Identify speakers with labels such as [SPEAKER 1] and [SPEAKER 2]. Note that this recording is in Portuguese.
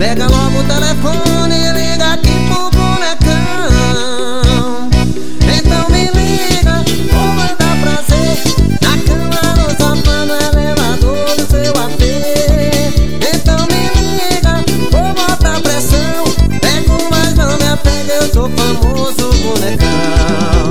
[SPEAKER 1] Pega logo o telefone e liga aqui pro bonecão. Então me liga, vou dar prazer na cama, no sofá, no elevador do seu AP. Então me liga, vou botar pressão. Pego, mas não me apega, eu sou famoso bonecão.